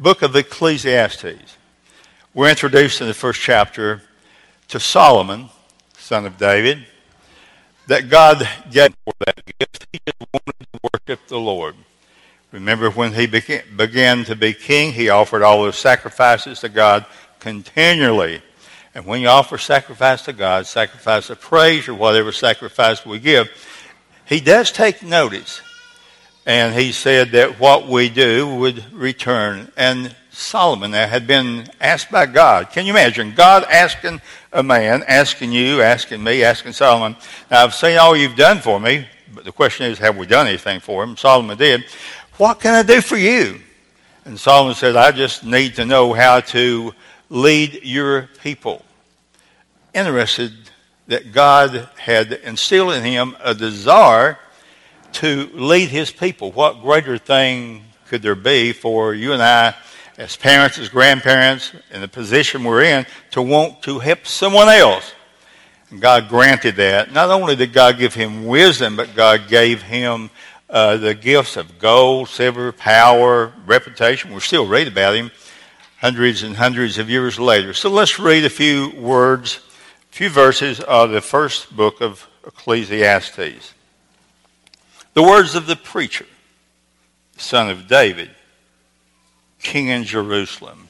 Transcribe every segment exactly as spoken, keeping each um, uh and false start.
book of Ecclesiastes. We're introduced in the first chapter to Solomon, son of David, that God gave for that gift. He just wanted to worship the Lord. Remember, when he began, began to be king, he offered all those sacrifices to God continually. And when you offer sacrifice to God, sacrifice of praise or whatever sacrifice we give, he does take notice. And he said that what we do would return. And Solomon had been asked by God. Can you imagine God asking a man, asking you, asking me, asking Solomon, now I've seen all you've done for me, but the question is, have we done anything for him? Solomon did. What can I do for you? And Solomon said, I just need to know how to lead your people. Interested that God had instilled in him a desire to lead his people. What greater thing could there be for you and I as parents, as grandparents, in the position we're in, to want to help someone else? And God granted that. Not only did God give him wisdom, but God gave him uh, the gifts of gold, silver, power, reputation. We still read about him hundreds and hundreds of years later. So let's read a few words, a few verses of the first book of Ecclesiastes. The words of the preacher, son of David, king in Jerusalem.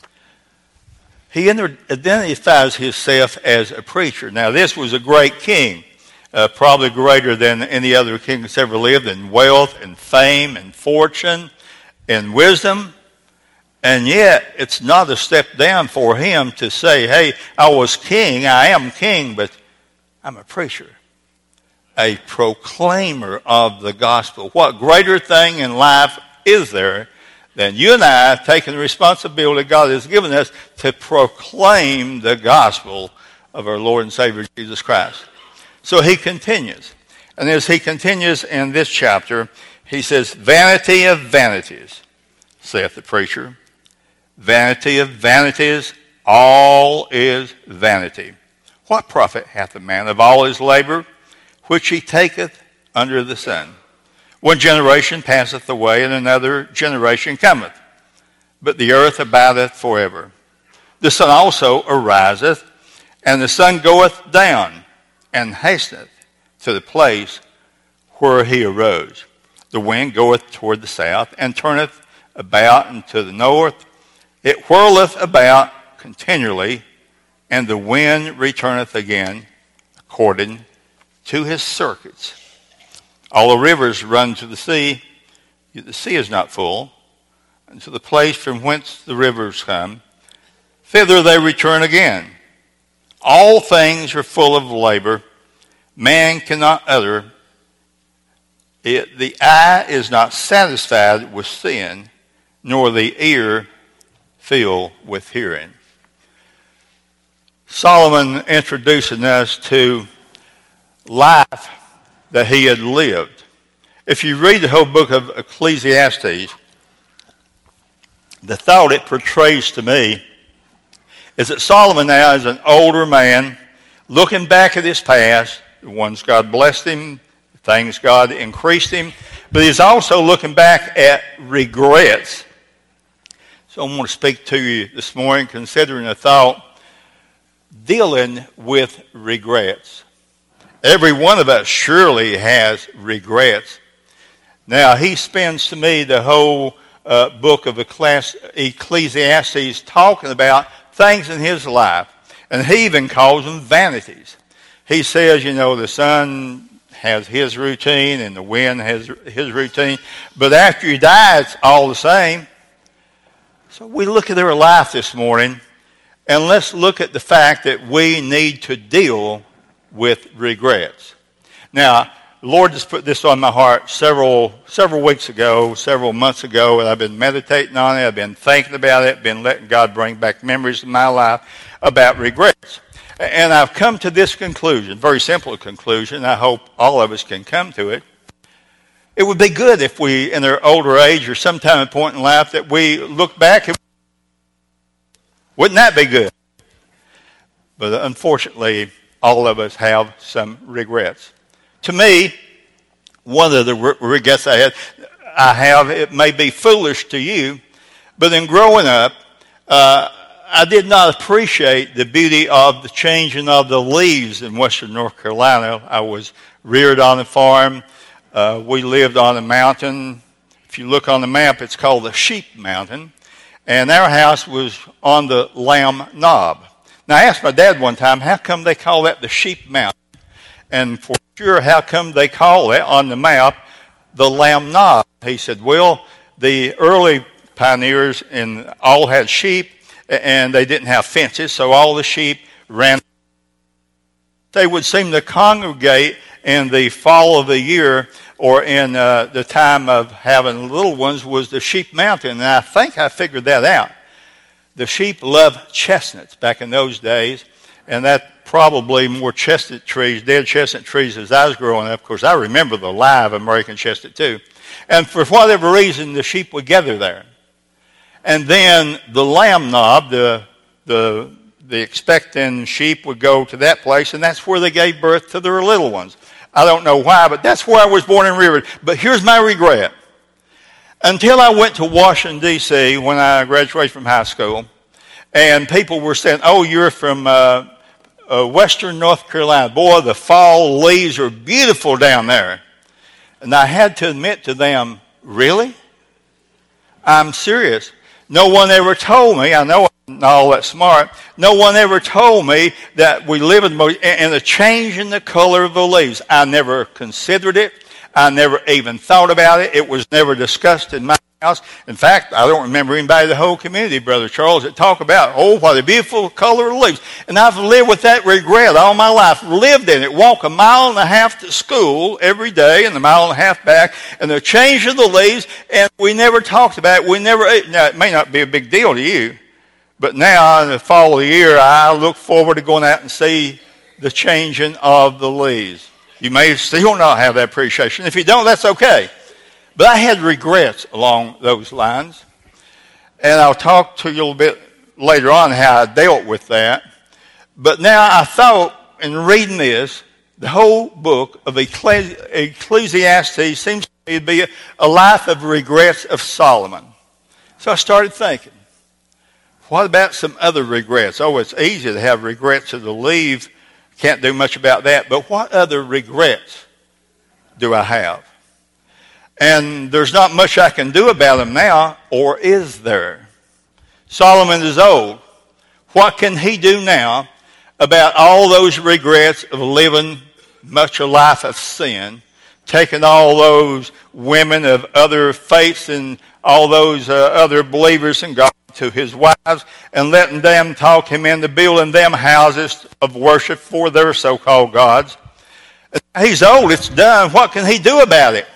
He identifies himself as a preacher. Now, this was a great king, uh, probably greater than any other king that's ever lived in wealth and fame and fortune and wisdom. And yet, it's not a step down for him to say, hey, I was king, I am king, but I'm a preacher, a proclaimer of the gospel. What greater thing in life is there than you and I taking the responsibility God has given us to proclaim the gospel of our Lord and Savior Jesus Christ? So he continues. And as he continues in this chapter, he says, vanity of vanities, saith the preacher. Vanity of vanities, all is vanity. What profit hath a man of all his labor, which he taketh under the sun? One generation passeth away, and another generation cometh. But the earth abideth forever. The sun also ariseth, and the sun goeth down, and hasteneth to the place where he arose. The wind goeth toward the south, and turneth about unto the north. It whirleth about continually, and the wind returneth again according to his circuits. All the rivers run to the sea, yet the sea is not full. And to the place from whence the rivers come, thither they return again. All things are full of labor. Man cannot utter. It, the eye is not satisfied with sin, nor the ear fill with hearing. Solomon introducing us to life that he had lived. If you read the whole book of Ecclesiastes, the thought it portrays to me is that Solomon now is an older man looking back at his past, the ones God blessed him, the things God increased him, but he's also looking back at regrets. So I want to speak to you this morning considering a thought dealing with regrets. Every one of us surely has regrets. Now, he spends to me the whole uh, book of Ecclesiastes talking about things in his life. And he even calls them vanities. He says, you know, the sun has his routine and the wind has his routine. But after you die, it's all the same. So we look at their life this morning, and let's look at the fact that we need to deal with regrets. Now, the Lord just put this on my heart several several weeks ago, several months ago, and I've been meditating on it. I've been thinking about it, been letting God bring back memories of my life about regrets. And I've come to this conclusion, very simple conclusion. I hope all of us can come to it. It would be good if we, in our older age or sometime at a point in life, that we look back. And wouldn't that be good? But unfortunately, all of us have some regrets. To me, one of the regrets I have, I have, it may be foolish to you, But in growing up, uh, I did not appreciate the beauty of the changing of the leaves in western North Carolina. I was reared on a farm. Uh, we lived on a mountain. If you look on the map, it's called the Sheep Mountain. And our house was on the Lamb Knob. Now, I asked my dad one time, how come they call that the Sheep Mountain? And for sure, how come they call it on the map the Lamb Knob? He said, well, the early pioneers in all had sheep, and they didn't have fences, so all the sheep ran. They would seem to congregate in the fall of the year, or in uh, the time of having little ones, was the Sheep Mountain. And I think I figured that out. The sheep loved chestnuts back in those days, and that probably more chestnut trees, dead chestnut trees as I was growing up. Of course, I remember the live American chestnut too. And for whatever reason, the sheep would gather there. And then the Lamb Knob, the, the, the expecting sheep would go to that place, and that's where they gave birth to their little ones. I don't know why, but that's where I was born and reared. But here's my regret. Until I went to Washington, D C, when I graduated from high school, and people were saying, oh, you're from uh, uh, western North Carolina. Boy, the fall leaves are beautiful down there. And I had to admit to them, really? I'm serious. No one ever told me, I know I'm not all that smart, no one ever told me that we live in the, in the change in the color of the leaves. I never considered it. I never even thought about it. It was never discussed in my house. In fact, I don't remember anybody in the whole community, Brother Charles, that talk about, oh, what a beautiful color of leaves. And I've lived with that regret all my life, lived in it, walk a mile and a half to school every day and a mile and a half back, and the change of the leaves, and we never talked about it. We never, now, it may not be a big deal to you, but now in the fall of the year, I look forward to going out and see the changing of the leaves. You may still not have that appreciation. If you don't, that's okay. But I had regrets along those lines. And I'll talk to you a little bit later on how I dealt with that. But now I thought, in reading this, the whole book of Ecclesiastes seems to me to be a life of regrets of Solomon. So I started thinking, what about some other regrets? Oh, it's easy to have regrets of the leaves. Can't do much about that. But what other regrets do I have? And there's not much I can do about them now, or is there? Solomon is old. What can he do now about all those regrets of living much a life of sin, taking all those women of other faiths and all those uh, other believers in God to his wives and letting them talk him into building them houses of worship for their so-called gods? He's old. It's done. What can he do about it?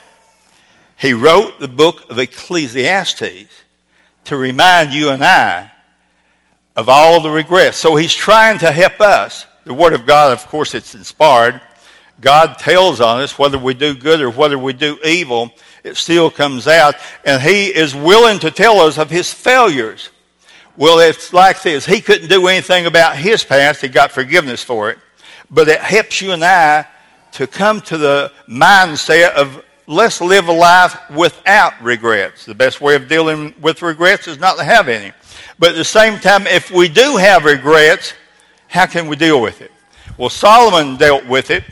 He wrote the book of Ecclesiastes to remind you and I of all the regrets. So he's trying to help us. The Word of God, of course, it's inspired. God tells on us whether we do good or whether we do evil. It still comes out. And he is willing to tell us of his failures. Well, it's like this. He couldn't do anything about his past. He got forgiveness for it. But it helps you and I to come to the mindset of let's live a life without regrets. The best way of dealing with regrets is not to have any. But at the same time, if we do have regrets, how can we deal with it? Well, Solomon dealt with it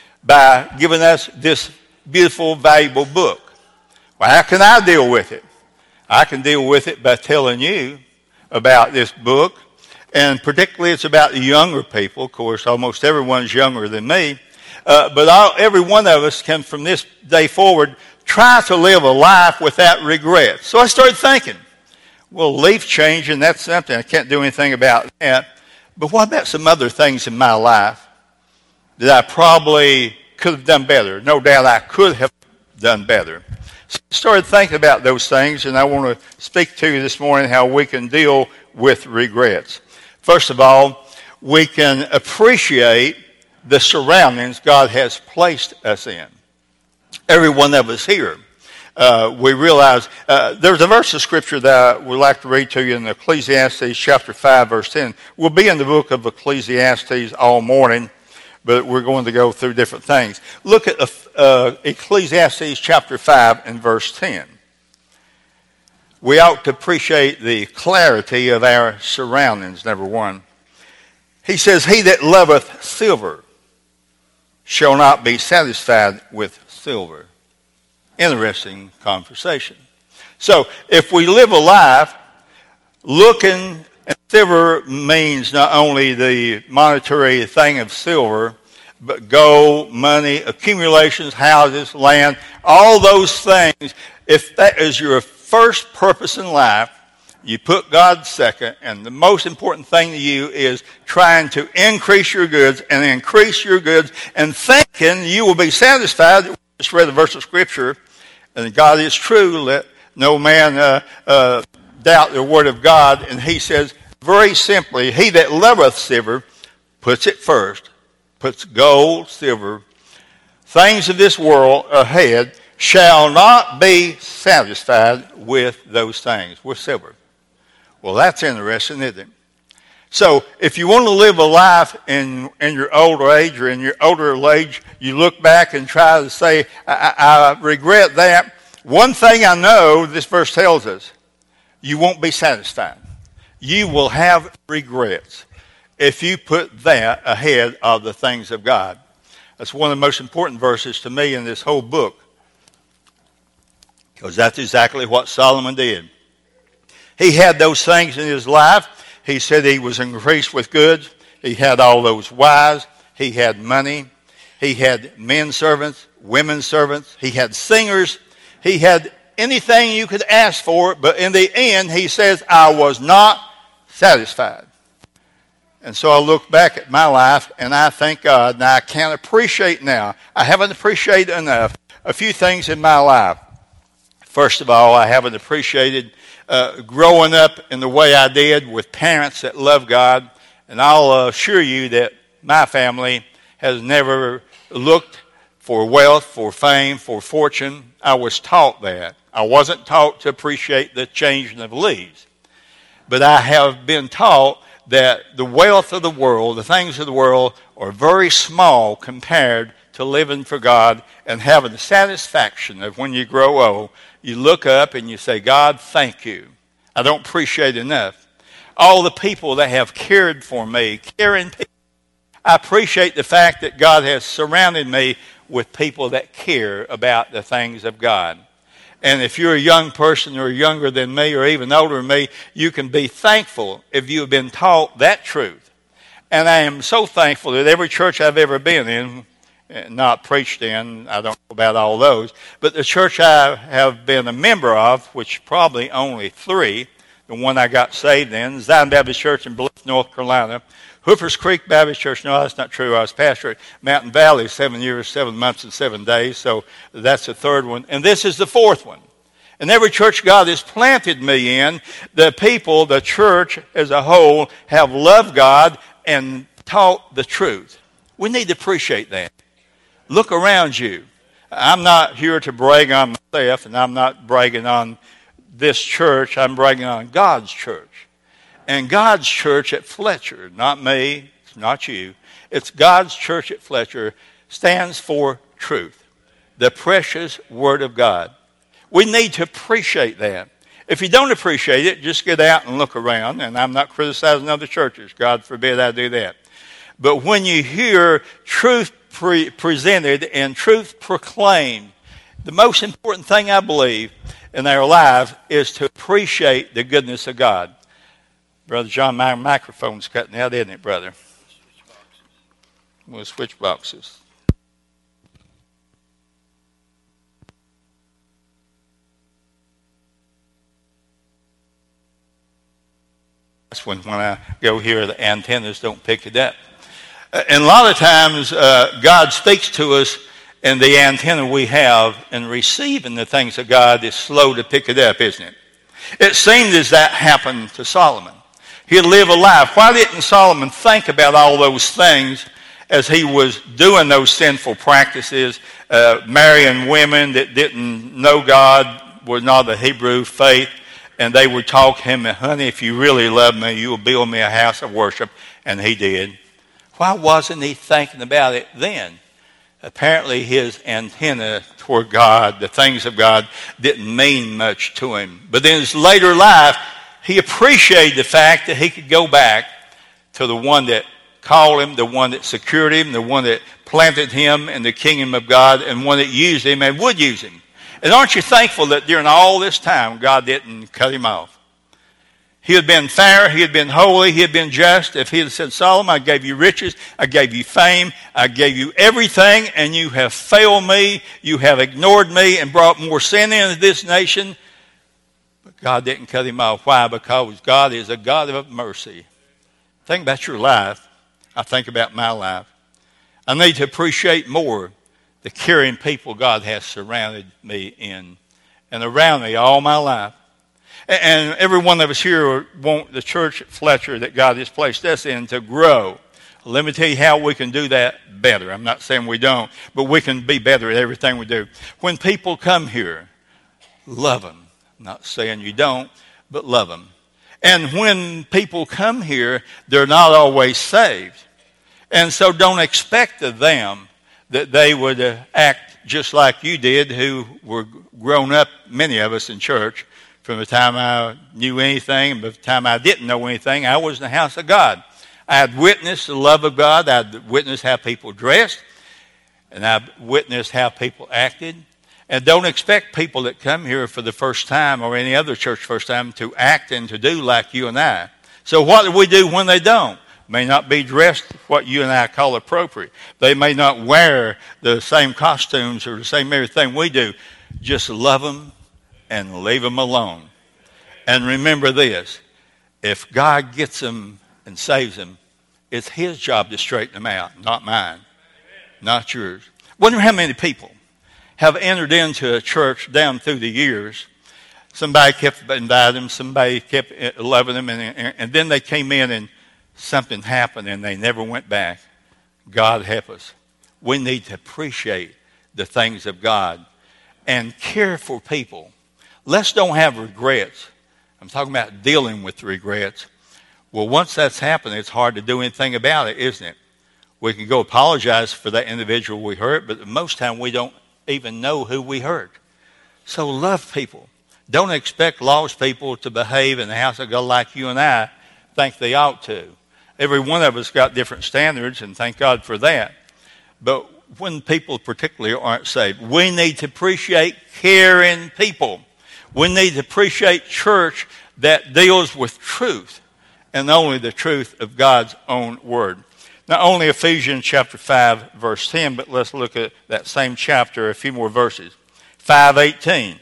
by giving us this beautiful, valuable book. Well, how can I deal with it? I can deal with it by telling you about this book. And particularly it's about the younger people. Of course, almost everyone's younger than me. Uh, but all, every one of us can, from this day forward, try to live a life without regret. So I started thinking, well, leaf changing, that's something. I can't do anything about that. But what about some other things in my life that I probably could have done better? No doubt I could have done better. So I started thinking about those things, and I want to speak to you this morning how we can deal with regrets. First of all, we can appreciate the surroundings God has placed us in. Every one of us here, uh, we realize, uh, there's a verse of Scripture that I would like to read to you in Ecclesiastes chapter five, verse ten. We'll be in the book of Ecclesiastes all morning, but we're going to go through different things. Look at uh, Ecclesiastes chapter five and verse ten. We ought to appreciate the clarity of our surroundings, number one. He says, he that loveth silver shall not be satisfied with silver. Interesting conversation. So if we live a life looking at silver, means not only the monetary thing of silver, but gold, money, accumulations, houses, land, all those things. If that is your first purpose in life, you put God second, and the most important thing to you is trying to increase your goods and increase your goods and thinking you will be satisfied. We just read a verse of Scripture, and God is true. Let no man uh, uh, doubt the word of God. And he says very simply, he that loveth silver puts it first, puts gold, silver, things of this world ahead, shall not be satisfied with those things, with silver. Well, that's interesting, isn't it? So if you want to live a life in, in your older age or in your older age, you look back and try to say, I, I regret that. One thing I know, this verse tells us, you won't be satisfied. You will have regrets if you put that ahead of the things of God. That's one of the most important verses to me in this whole book, because that's exactly what Solomon did. He had those things in his life. He said he was increased with goods. He had all those wives. He had money. He had men servants, women servants. He had singers. He had anything you could ask for. But in the end, he says, I was not satisfied. And so I look back at my life, and I thank God, and I can't appreciate now. I haven't appreciated enough a few things in my life. First of all, I haven't appreciated uh, growing up in the way I did with parents that love God. And I'll assure you that my family has never looked for wealth, for fame, for fortune. I was taught that. I wasn't taught to appreciate the changing of leaves. But I have been taught that the wealth of the world, the things of the world, are very small compared to living for God and having the satisfaction of when you grow old, you look up and you say, God, thank you. I don't appreciate enough. All the people that have cared for me, caring people. I appreciate the fact that God has surrounded me with people that care about the things of God. And if you're a young person or younger than me or even older than me, you can be thankful if you have been taught that truth. And I am so thankful that every church I've ever been in, not preached in, I don't know about all those, but the church I have been a member of, which probably only three, the one I got saved in, Zion Baptist Church in Blythe, North Carolina, Hoopers Creek Baptist Church. No, that's not true. I was pastor at Mountain Valley seven years, seven months, and seven days, so that's the third one. And this is the fourth one. And every church God has planted me in, the people, the church as a whole, have loved God and taught the truth. We need to appreciate that. Look around you. I'm not here to brag on myself, and I'm not bragging on this church. I'm bragging on God's church. And God's church at Fletcher, not me, it's not you. It's God's church at Fletcher, stands for truth, the precious Word of God. We need to appreciate that. If you don't appreciate it, just get out and look around. And I'm not criticizing other churches. God forbid I do that. But when you hear truth pre- presented and truth proclaimed, the most important thing I believe in our lives is to appreciate the goodness of God. Brother John, my microphone's cutting out, isn't it, brother? We'll switch boxes. That's when, when I go here, the antennas don't pick it up. Uh, and a lot of times, uh, God speaks to us, and the antenna we have in receiving the things of God is slow to pick it up, isn't it? It seemed as that happened to Solomon. He'd live a life. Why didn't Solomon think about all those things as he was doing those sinful practices, uh, marrying women that didn't know God, were not the Hebrew faith, and they would talk to him, honey, if you really love me, you will build me a house of worship. And he did. Why wasn't he thinking about it then? apparently his antenna toward God, the things of God, didn't mean much to him. But in his later life, he appreciated the fact that he could go back to the one that called him, the one that secured him, the one that planted him in the kingdom of God, and one that used him and would use him. And aren't you thankful that during all this time, God didn't cut him off? He had been fair, he had been holy, he had been just. If he had said, Solomon, I gave you riches, I gave you fame, I gave you everything, and you have failed me, you have ignored me and brought more sin into this nation. But God didn't cut him off. Why? Because God is a God of mercy. Think about your life. I think about my life. I need to appreciate more the caring people God has surrounded me in and around me all my life. And every one of us here want the church at Fletcher that God has placed us in to grow. Let me tell you how we can do that better. I'm not saying we don't, but we can be better at everything we do. When people come here, love them. I'm not saying you don't, but love them. And when people come here, they're not always saved. And so don't expect of them that they would uh, act just like you did, who were grown up, many of us in church. From the time I knew anything and the time I didn't know anything, I was in the house of God. I had witnessed the love of God. I had witnessed how people dressed. And I witnessed how people acted. And don't expect people that come here for the first time or any other church first time to act and to do like you and I. So what do we do when they don't? May not be dressed what you and I call appropriate. They may not wear the same costumes or the same everything we do. Just love them and leave them alone. And remember this, if God gets them and saves them, it's his job to straighten them out, not mine, not yours. Wonder how many people have entered into a church down through the years. Somebody kept inviting them, somebody kept loving them, and, and, and then they came in and something happened and they never went back. God help us. We need to appreciate the things of God and care for people. Let's don't have regrets. I'm talking about dealing with regrets. Well, once that's happened, it's hard to do anything about it, isn't it? We can go apologize for that individual we hurt, but most time we don't even know who we hurt. So love people. Don't expect lost people to behave in the house of God like you and I think they ought to. Every one of us got different standards, and thank God for that. But when people particularly aren't saved, we need to appreciate caring people. We need to appreciate church that deals with truth and only the truth of God's own word. Not only Ephesians chapter five, verse ten, but let's look at that same chapter, a few more verses. five eighteen.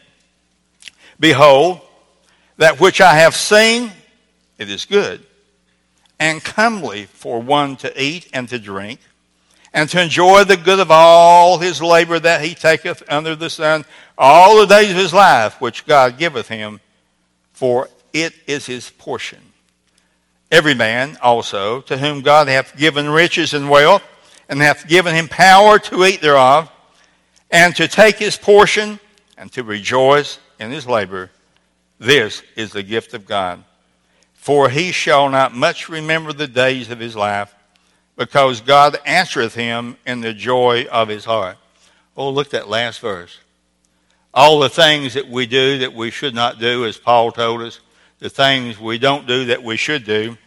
Behold, that which I have seen, it is good and comely for one to eat and to drink, and to enjoy the good of all his labor that he taketh under the sun all the days of his life, which God giveth him, for it is his portion. Every man also, to whom God hath given riches and wealth, and hath given him power to eat thereof, and to take his portion, and to rejoice in his labor, this is the gift of God. For he shall not much remember the days of his life, because God answereth him in the joy of his heart. Oh, look at that last verse. All the things that we do that we should not do, as Paul told us, the things we don't do that we should do.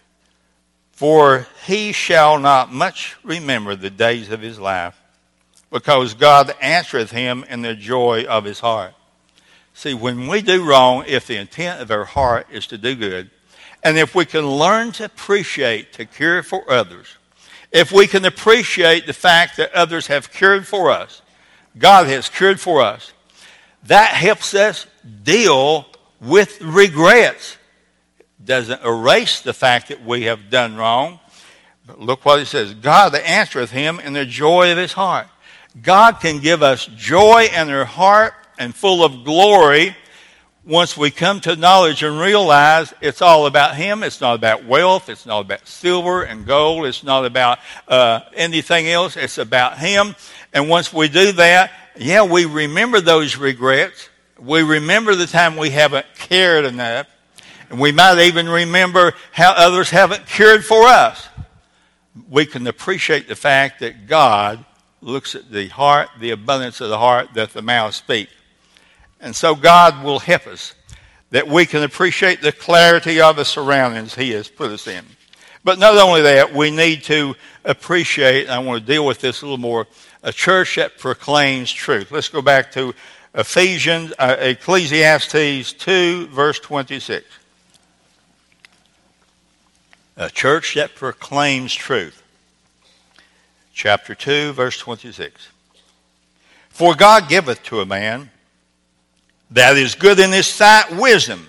For he shall not much remember the days of his life, because God answereth him in the joy of his heart. See, when we do wrong, if the intent of our heart is to do good, and if we can learn to appreciate, to care for others, if we can appreciate the fact that others have cared for us, God has cared for us, that helps us deal with regrets. Doesn't erase the fact that we have done wrong. But look what it says. God answereth him in the joy of his heart. God can give us joy in our heart and full of glory once we come to knowledge and realize it's all about him. It's not about wealth. It's not about silver and gold. It's not about uh, anything else. It's about him. And once we do that, yeah, we remember those regrets. We remember the time we haven't cared enough. And we might even remember how others haven't cared for us. We can appreciate the fact that God looks at the heart, the abundance of the heart that the mouth speak. And so God will help us that we can appreciate the clarity of the surroundings he has put us in. But not only that, we need to appreciate, and I want to deal with this a little more, a church that proclaims truth. Let's go back to Ephesians, uh, Ecclesiastes two, verse twenty-six. A church that proclaims truth. Chapter two, verse twenty-six. For God giveth to a man that is good in his sight wisdom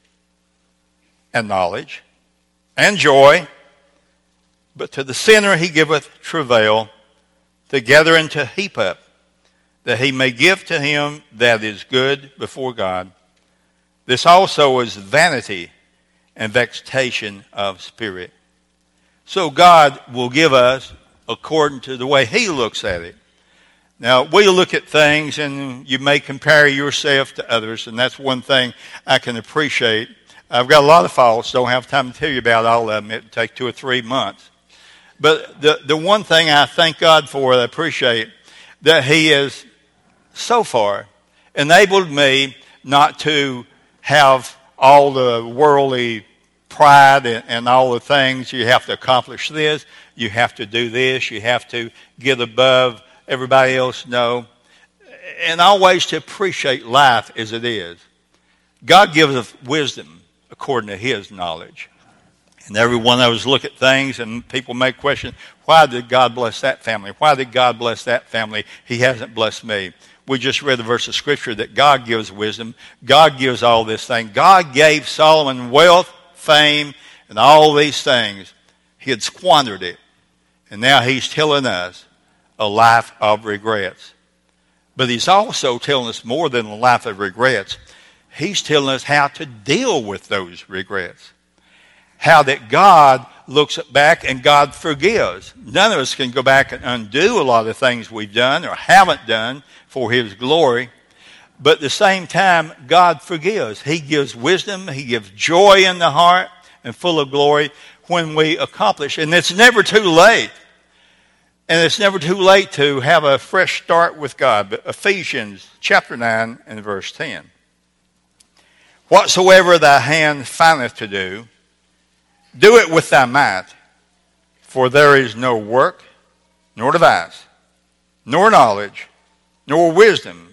and knowledge and joy, but to the sinner he giveth travail together and to heap up, that he may give to him that is good before God. This also is vanity and vexation of spirit. So God will give us according to the way he looks at it. Now, we look at things and you may compare yourself to others, and that's one thing I can appreciate. I've got a lot of faults, don't have time to tell you about all of them. It would take two or three months. But the, the one thing I thank God for, I appreciate, that he has so far enabled me not to have all the worldly pride and, and all the things. You have to accomplish this, you have to do this, you have to get above everybody else. No. And always to appreciate life as it is. God gives us wisdom according to his knowledge. And every one of us look at things and people may question, why did God bless that family? Why did God bless that family? He hasn't blessed me. We just read the verse of Scripture that God gives wisdom. God gives all this thing. God gave Solomon wealth, fame, and all these things. He had squandered it. And now he's telling us a life of regrets. But he's also telling us more than a life of regrets. He's telling us how to deal with those regrets. How that God looks back and God forgives. None of us can go back and undo a lot of things we've done or haven't done for his glory. But at the same time, God forgives. He gives wisdom. He gives joy in the heart and full of glory when we accomplish. And it's never too late. And it's never too late to have a fresh start with God. But Ephesians chapter nine and verse ten. Whatsoever thy hand findeth to do, do it with thy might, for there is no work, nor device, nor knowledge, nor wisdom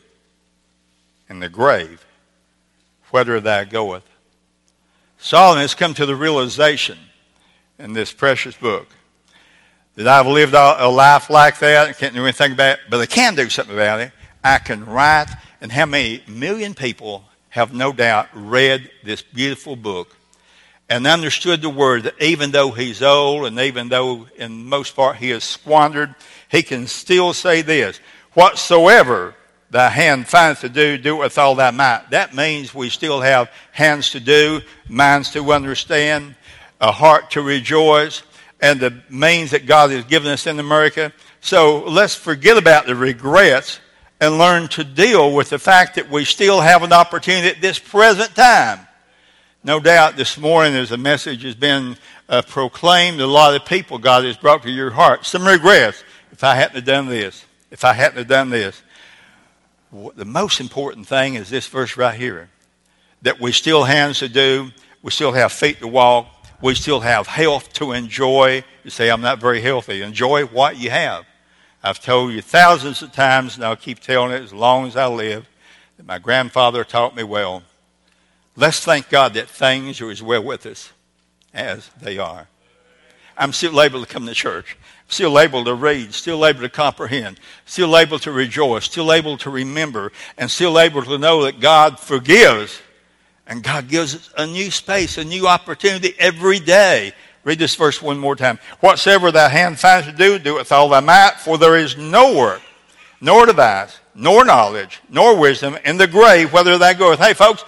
in the grave, whither thou goeth. Solomon has come to the realization in this precious book that I've lived a life like that. I can't do anything about it, but I can do something about it. I can write, and how many million people have no doubt read this beautiful book and understood the word that even though he's old and even though in most part he has squandered, he can still say this, whatsoever thy hand findeth to do, do it with all thy might. That means we still have hands to do, minds to understand, a heart to rejoice, and the means that God has given us in America. So let's forget about the regrets and learn to deal with the fact that we still have an opportunity at this present time. No doubt this morning as the message has been uh, proclaimed, a lot of people God has brought to your heart some regrets. If I hadn't have done this, if I hadn't have done this. The most important thing is this verse right here, that we still have hands to do, we still have feet to walk, we still have health to enjoy. You say, I'm not very healthy. Enjoy what you have. I've told you thousands of times, and I'll keep telling it as long as I live, that my grandfather taught me well. Let's thank God that things are as well with us as they are. I'm still able to come to church, still able to read, still able to comprehend, still able to rejoice, still able to remember, and still able to know that God forgives. And God gives us a new space, a new opportunity every day. Read this verse one more time. Whatsoever thy hand finds to do, do it with all thy might, for there is no work, nor device, nor knowledge, nor wisdom in the grave, whither thou goest. Hey, folks,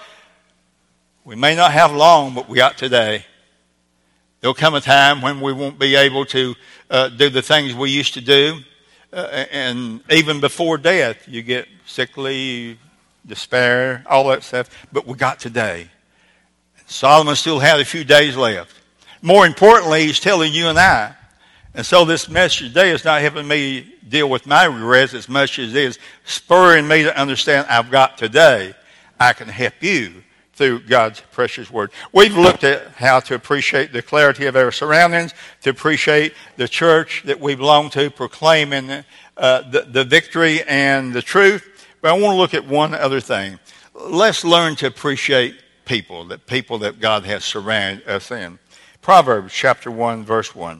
we may not have long, but we got today. There'll come a time when we won't be able to uh, do the things we used to do. Uh, and even before death, you get sickly, despair, all that stuff. But we got today. Solomon still had a few days left. More importantly, he's telling you and I, And so this message today is not helping me deal with my regrets as much as it is spurring me to understand I've got today. I can help you through God's precious word. We've looked at how to appreciate the clarity of our surroundings, to appreciate the church that we belong to, proclaiming uh, the, the victory and the truth. But I want to look at one other thing. Let's learn to appreciate people, the people that God has surrounded us in. Proverbs chapter one, verse one.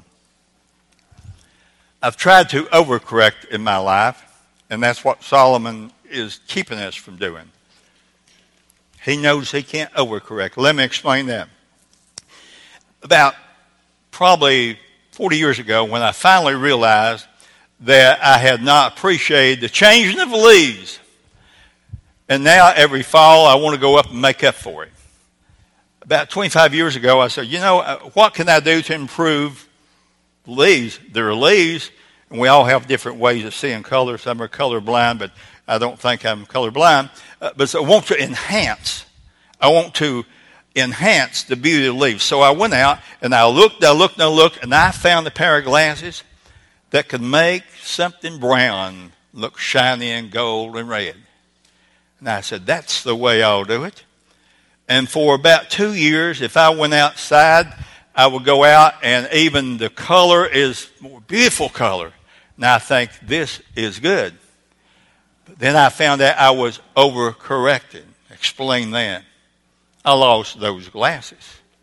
I've tried to overcorrect in my life, and that's what Solomon is keeping us from doing. He knows he can't overcorrect. Let me explain that. About probably forty years ago, when I finally realized that I had not appreciated the changing of the leaves, and now every fall I want to go up and make up for it. About twenty-five years ago, I said, you know, what can I do to improve leaves? There are leaves, and we all have different ways of seeing color. Some are colorblind, but I don't think I'm colorblind. Uh, but so I want to enhance. I want to enhance the beauty of the leaves. So I went out, and I looked, I looked, and I looked, and I found a pair of glasses that could make something brown look shiny and gold and red. And I said, that's the way I'll do it. And for about two years, if I went outside, I would go out, and even the color is more beautiful color. Now I think this is good. But then I found out I was overcorrected. Explain that. I lost those glasses.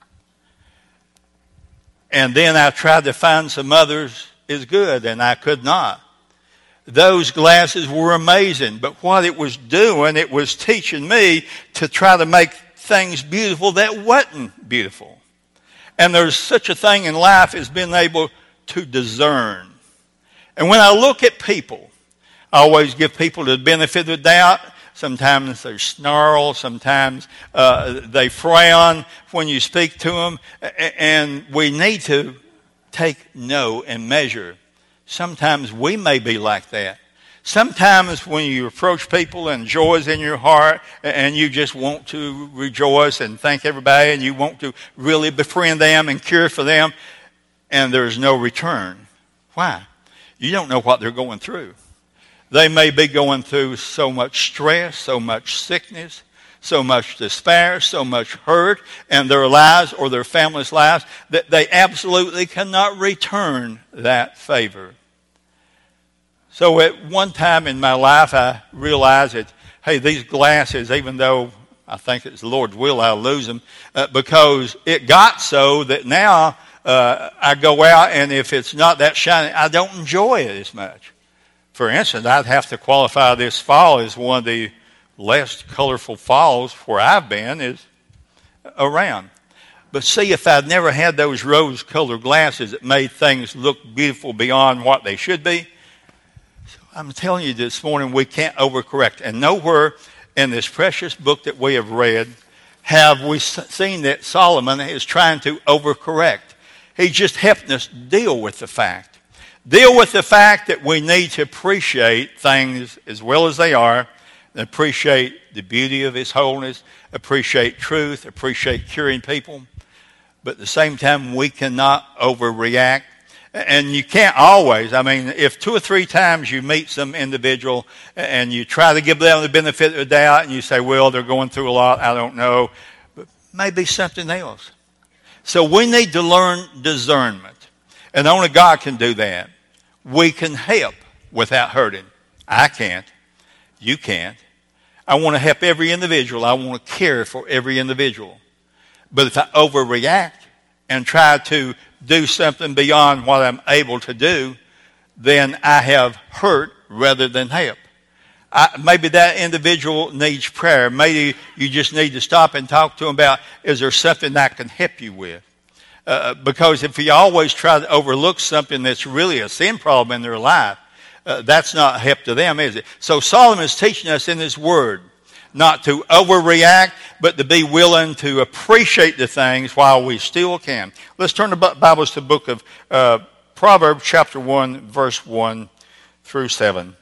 And then I tried to find some others as good, and I could not. Those glasses were amazing, but what it was doing, it was teaching me to try to make things beautiful that wasn't beautiful. And there's such a thing in life as being able to discern. And when I look at people, I always give people the benefit of the doubt. Sometimes they snarl. Sometimes uh, they frown when you speak to them. And we need to take note and measure. Sometimes we may be like that. Sometimes when you approach people and joy is in your heart and you just want to rejoice and thank everybody and you want to really befriend them and care for them, and there's no return. Why? You don't know what they're going through. They may be going through so much stress, so much sickness, so much despair, so much hurt in their lives or their family's lives that they absolutely cannot return that favor. So at one time in my life, I realized that, hey, these glasses, even though I think it's the Lord's will I'll lose them, uh, because it got so that now uh, I go out, and if it's not that shiny, I don't enjoy it as much. For instance, I'd have to qualify this fall as one of the less colorful falls where I've been is around. But see, if I'd never had those rose-colored glasses that made things look beautiful beyond what they should be, I'm telling you this morning, we can't overcorrect. And nowhere in this precious book that we have read have we seen that Solomon is trying to overcorrect. He's just helping us deal with the fact. Deal with the fact that we need to appreciate things as well as they are, and appreciate the beauty of His holiness, appreciate truth, appreciate curing people. But at the same time, we cannot overreact. And you can't always. I mean, if two or three times you meet some individual and you try to give them the benefit of the doubt and you say, well, they're going through a lot, I don't know, but maybe something else. So we need to learn discernment. And only God can do that. We can help without hurting. I can't. You can't. I want to help every individual. I want to care for every individual. But if I overreact and try to do something beyond what I'm able to do, then I have hurt rather than help. I, maybe that individual needs prayer. Maybe you just need to stop and talk to them about, is there something I can help you with? Uh, because if you always try to overlook something that's really a sin problem in their life, uh, that's not help to them, is it? So Solomon is teaching us in his word not to overreact, but to be willing to appreciate the things while we still can. Let's turn the Bibles to the book of uh, Proverbs chapter one, verse one through seven.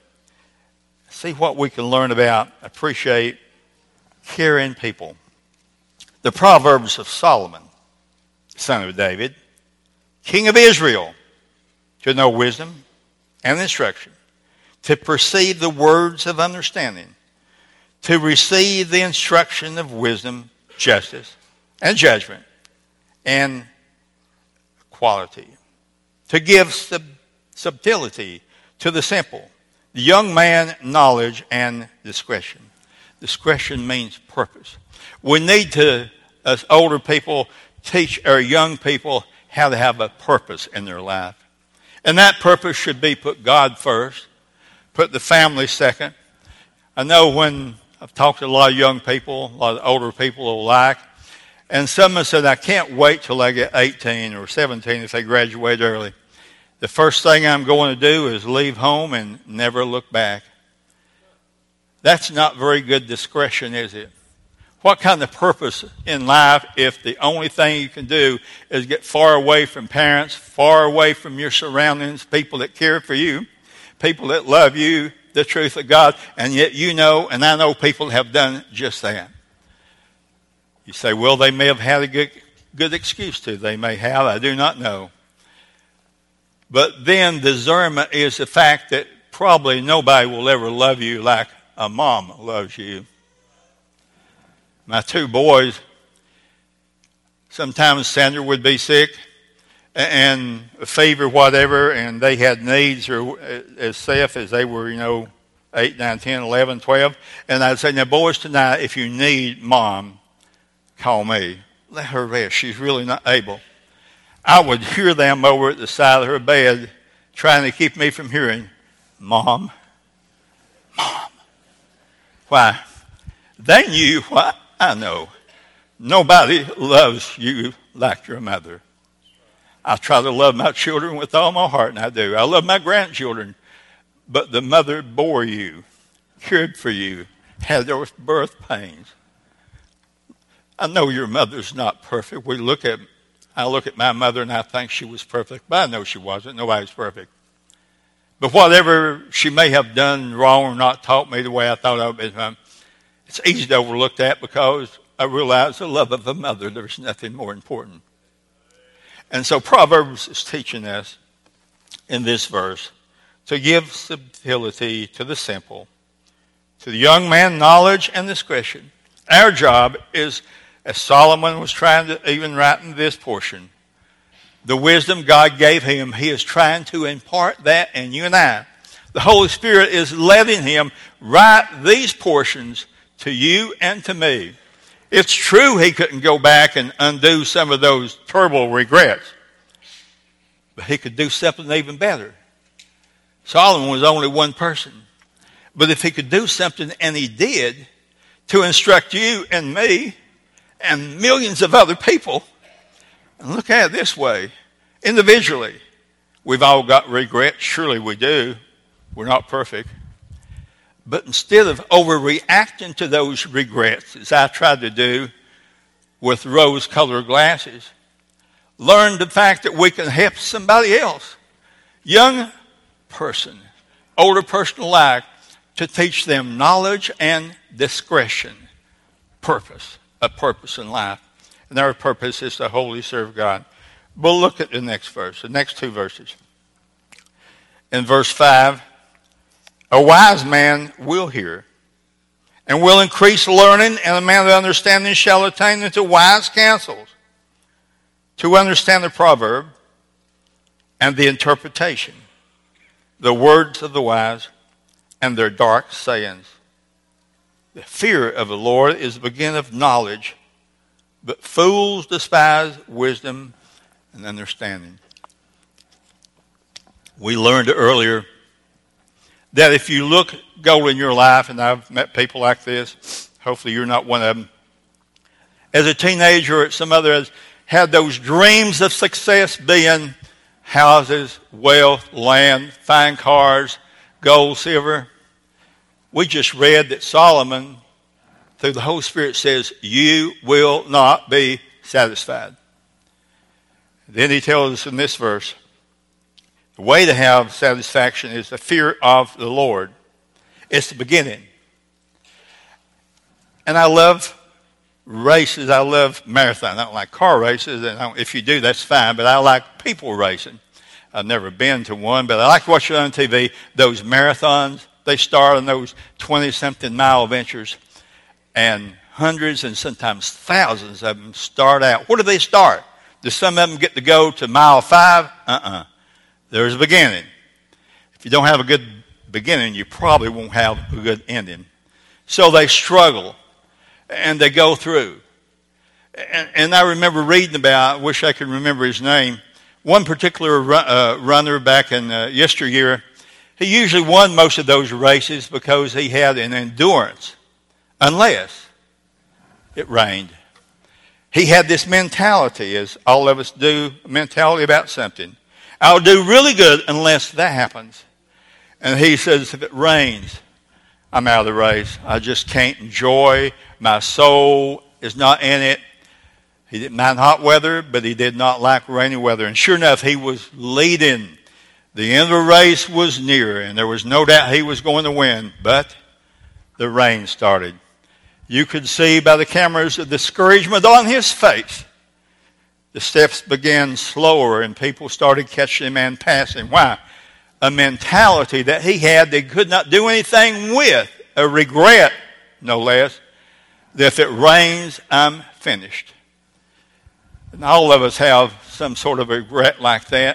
See what we can learn about, appreciate, caring people. The Proverbs of Solomon, son of David, king of Israel. to know wisdom and instruction, to perceive the words of understanding, to receive the instruction of wisdom, justice, and judgment, and quality, to give sub- subtlety to the simple, the young man knowledge and discretion. Discretion means purpose. We need to, as older people, teach our young people how to have a purpose in their life. And that purpose should be put God first, put the family second. I know when I've talked to a lot of young people, a lot of older people alike, and some have said, I can't wait till I get eighteen or seventeen if they graduate early. The first thing I'm going to do is leave home and never look back. That's not very good discretion, is it? What kind of purpose in life if the only thing you can do is get far away from parents, far away from your surroundings, people that care for you, people that love you, the truth of God, and yet you know, and I know people have done just that. You say, well, they may have had a good, good excuse to. They may have. I do not know. But then discernment is the fact that probably nobody will ever love you like a mom loves you. My two boys, sometimes Sandra would be sick and a fever, whatever, and they had needs or as safe as they were, you know, eight, nine, ten, eleven, twelve. And I'd say, now, boys, tonight, if you need mom, call me. Let her rest. She's really not able. I would hear them over at the side of her bed trying to keep me from hearing, Mom, Mom. Why? They knew what I know. Nobody loves you like your mother. I try to love my children with all my heart, and I do. I love my grandchildren. But the mother bore you, cared for you, had those birth pains. I know your mother's not perfect. We look at, I look at my mother and I think she was perfect, but I know she wasn't. Nobody's perfect. But whatever she may have done wrong or not taught me the way I thought I would be, it's easy to overlook that because I realize the love of a mother, there's nothing more important. And so Proverbs is teaching us in this verse to give subtlety to the simple, to the young man knowledge and discretion. Our job is, as Solomon was trying to even write in this portion, the wisdom God gave him, he is trying to impart that in you and I. The Holy Spirit is letting him write these portions to you and to me. It's true he couldn't go back and undo some of those terrible regrets, but he could do something even better. Solomon was only one person, but if he could do something, and he did, to instruct you and me and millions of other people, and look at it this way, individually, we've all got regrets. Surely we do. We're not perfect. But instead of overreacting to those regrets, as I tried to do with rose-colored glasses, learn the fact that we can help somebody else, young person, older person alike, to teach them knowledge and discretion, purpose, a purpose in life. And our purpose is to wholly serve God. But look at the next verse, the next two verses. In verse five, a wise man will hear and will increase learning, and a man of understanding shall attain into wise counsels. To understand the proverb and the interpretation, the words of the wise and their dark sayings. The fear of the Lord is the beginning of knowledge, but fools despise wisdom and understanding. We learned earlier that if you look go in your life, and I've met people like this, hopefully you're not one of them, as a teenager or some other, had those dreams of success being houses, wealth, land, fine cars, gold, silver. We just read that Solomon, through the Holy Spirit, says, you will not be satisfied. Then he tells us in this verse, the way to have satisfaction is the fear of the Lord. It's the beginning. And I love races. I love marathons. I don't like car races. And I don't, if you do, that's fine. But I like people racing. I've never been to one, but I like watching on T V, those marathons. They start on those twenty-something mile ventures, and hundreds and sometimes thousands of them start out. Where do they start? Do some of them get to go to mile five? Uh-uh. There's a beginning. If you don't have a good beginning, you probably won't have a good ending. So they struggle, and they go through. And, and I remember reading about, I wish I could remember his name, one particular run, uh, runner back in uh, yesteryear. He usually won most of those races because he had an endurance, unless it rained. He had this mentality, as all of us do, mentality about something. I'll do really good unless that happens. And he says, if it rains, I'm out of the race. I just can't enjoy. My soul is not in it. He didn't mind hot weather, but he did not like rainy weather. And sure enough, he was leading. The end of the race was near, and there was no doubt he was going to win. But the rain started. You could see by the cameras the discouragement on his face. The steps began slower, and people started catching him and passing. Why? A mentality that he had they could not do anything with. A regret, no less, that if it rains, I'm finished. And all of us have some sort of regret like that.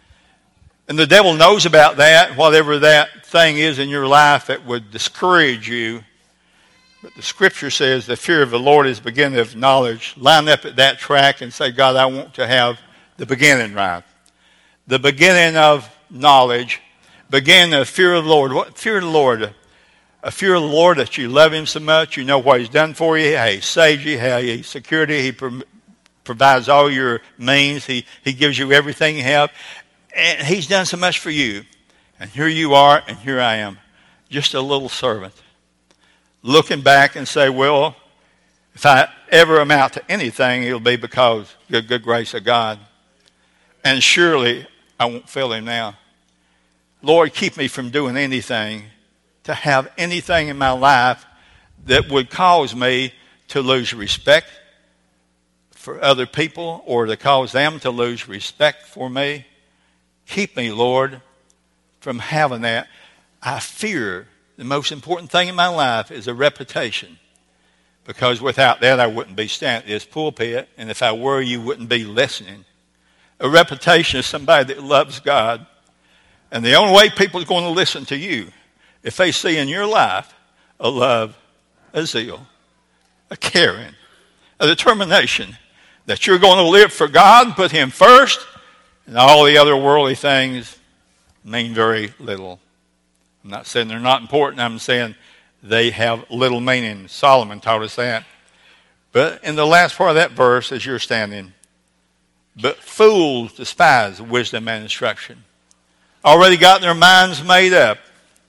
And the devil knows about that, whatever that thing is in your life that would discourage you. But the Scripture says the fear of the Lord is the beginning of knowledge. Line up at that track and say, God, I want to have the beginning right. The beginning of knowledge. Begin the fear of the Lord. What fear of the Lord? A fear of the Lord that you love Him so much. You know what He's done for you. How He saved you. How He secured you. He pro- provides all your means. He, he gives you everything you have. And He's done so much for you. And here you are, and here I am. Just a little servant. Looking back and say, well, if I ever amount to anything, it'll be because of the good grace of God. And surely I won't fail Him now. Lord, keep me from doing anything to have anything in my life that would cause me to lose respect for other people or to cause them to lose respect for me. Keep me, Lord, from having that. I fear the most important thing in my life is a reputation, because without that I wouldn't be standing at this pulpit, and if I were, you wouldn't be listening. A reputation is somebody that loves God, and the only way people are going to listen to you if they see in your life a love, a zeal, a caring, a determination that you're going to live for God, put Him first, and all the other worldly things mean very little. I'm not saying they're not important. I'm saying they have little meaning. Solomon taught us that. But in the last part of that verse, as you're standing, but fools despise wisdom and instruction. Already got their minds made up,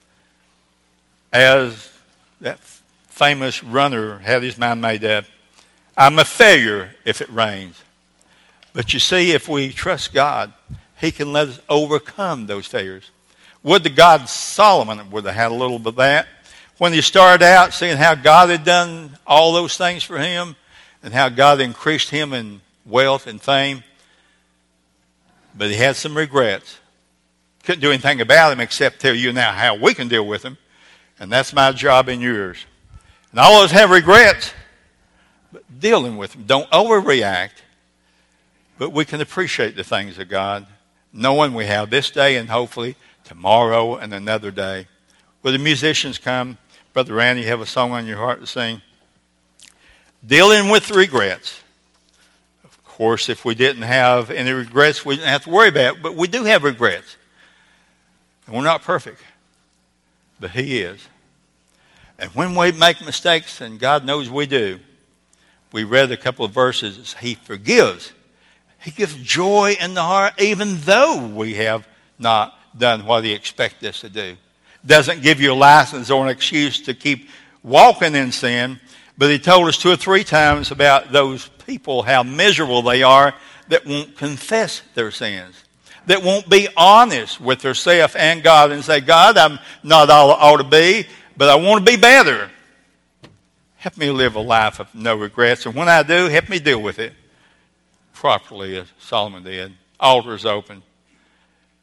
as that famous runner had his mind made up. I'm a failure if it rains. But you see, if we trust God, He can let us overcome those failures. Would the God Solomon would have had a little bit of that. When he started out, seeing how God had done all those things for him and how God increased him in wealth and fame. But he had some regrets. Couldn't do anything about them except tell you now how we can deal with them. And that's my job and yours. And all of us have regrets, but dealing with them. Don't overreact. But we can appreciate the things of God, knowing we have this day and hopefully tomorrow and another day. Will the musicians come? Brother Randy, you have a song on your heart to sing? Dealing with regrets. Of course, if we didn't have any regrets, we didn't have to worry about it. But we do have regrets. And we're not perfect. But He is. And when we make mistakes, and God knows we do, we read a couple of verses, He forgives. He gives joy in the heart even though we have not done what He expects us to do. Doesn't give you a license or an excuse to keep walking in sin, but He told us two or three times about those people, how miserable they are that won't confess their sins, that won't be honest with themselves and God and say, God, I'm not all I ought to be, but I want to be better. Help me live a life of no regrets, and when I do, help me deal with it properly as Solomon did. Altars open.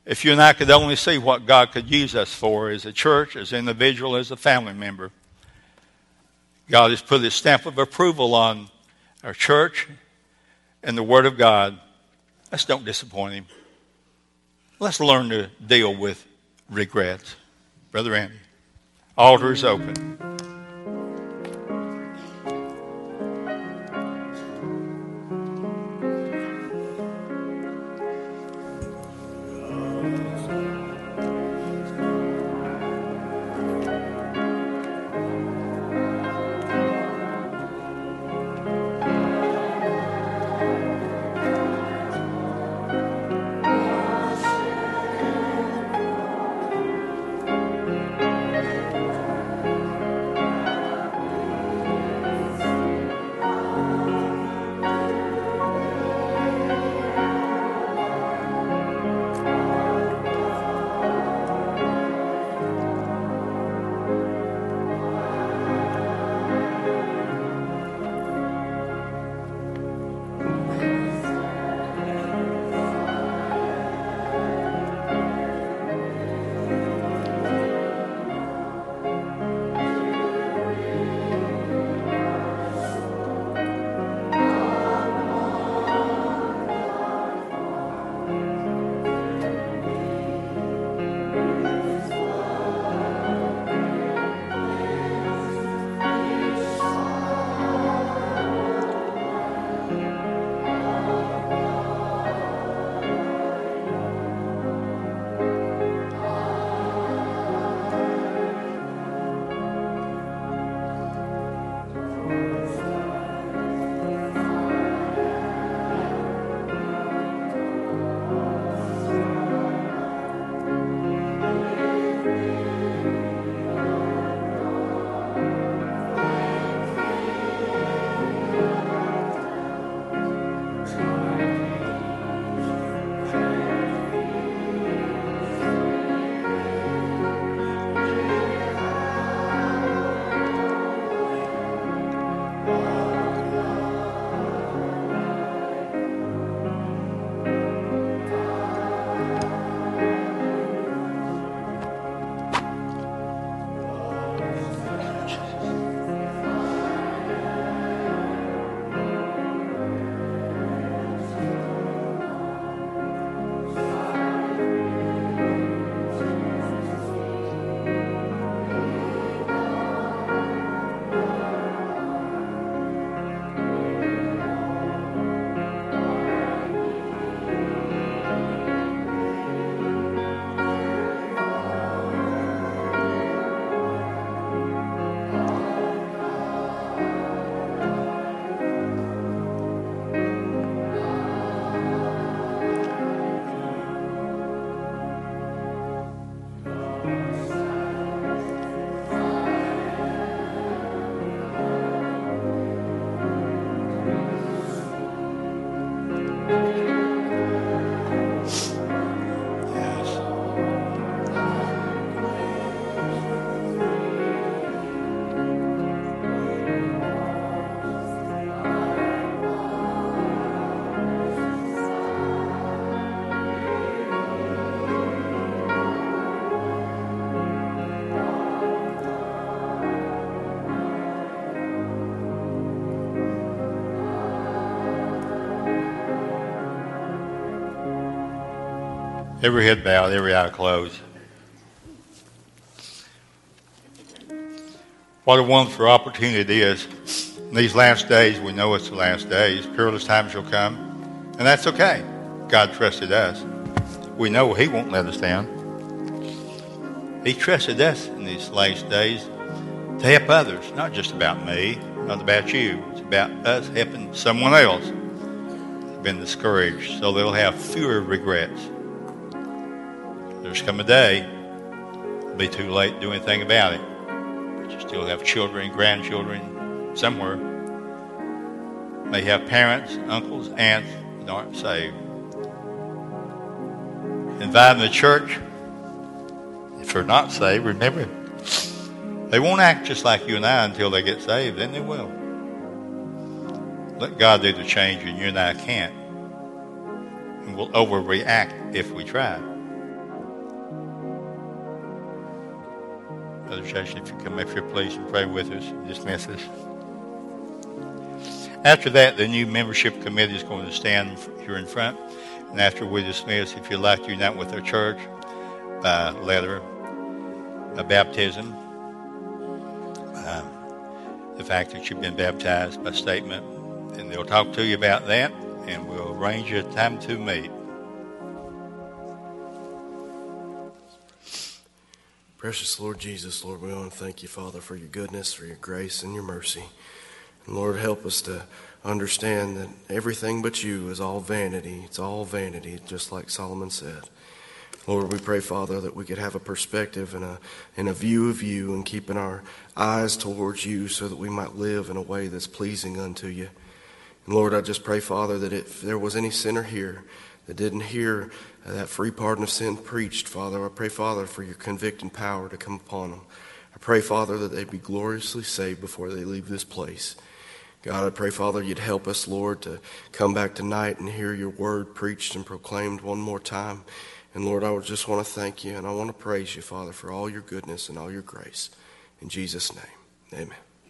If you and I could only see what God could use us for as a church, as an individual, as a family member. God has put his stamp of approval on our church and the Word of God. Let's don't disappoint him. Let's learn to deal with regrets. Brother Andy, altar is open. Every head bowed, every eye closed. What a wonderful opportunity it is. In these last days, we know it's the last days. Perilous times shall come, and that's okay. God trusted us. We know he won't let us down. He trusted us in these last days to help others, not just about me, not about you. It's about us helping someone else who's been discouraged so they'll have fewer regrets. There's come a day, it'll be too late to do anything about it. But you still have children, grandchildren somewhere. May have parents, uncles, aunts that aren't saved. Invite them to church. If they're not saved, remember, they won't act just like you and I until they get saved. Then they will. Let God do the change, and you and I can't. And we'll overreact if we try. Brother Jason, if you come up here, please, and pray with us and dismiss us. After that, the new membership committee is going to stand here in front. And after we dismiss, if you'd like to unite with our church by letter, by baptism, um, the fact that you've been baptized by statement, and they'll talk to you about that, and we'll arrange a time to meet. Precious Lord Jesus, Lord, we want to thank you, Father, for your goodness, for your grace, and your mercy. And Lord, help us to understand that everything but you is all vanity. It's all vanity, just like Solomon said. Lord, we pray, Father, that we could have a perspective and a, and a view of you and keeping our eyes towards you so that we might live in a way that's pleasing unto you. And Lord, I just pray, Father, that if there was any sinner here that didn't hear that free pardon of sin preached, Father, I pray, Father, for your convicting power to come upon them. I pray, Father, that they be gloriously saved before they leave this place. God, I pray, Father, you'd help us, Lord, to come back tonight and hear your word preached and proclaimed one more time. And Lord, I would just want to thank you and I want to praise you, Father, for all your goodness and all your grace. In Jesus' name, amen.